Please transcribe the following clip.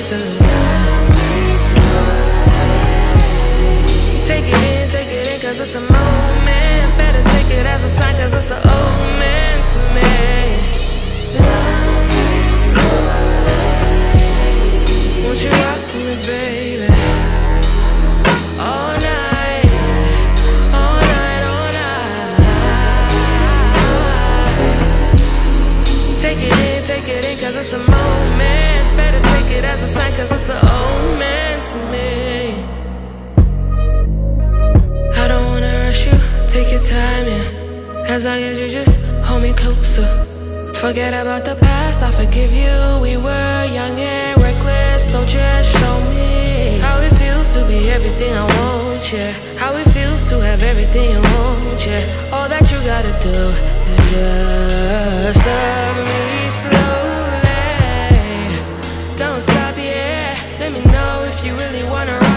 to love me slowly. Take it in, cause it's a moment. Better take it as a sign, cause it's an omen to me. Love me slowly. Won't you rock with me, baby? All night, all night, all night. Take it in, cause it's a moment. Better take it as a sign, cause it's an omen to me. I don't wanna rush you, take your time, yeah. As long as you just hold me closer. Forget about the past, I forgive you. We were young and reckless, so just show me how it feels to be everything I want, yeah. How it feels to have everything you want, yeah. All that you gotta do is just love me slowly. Don't stop, yeah. Let me know if you really wanna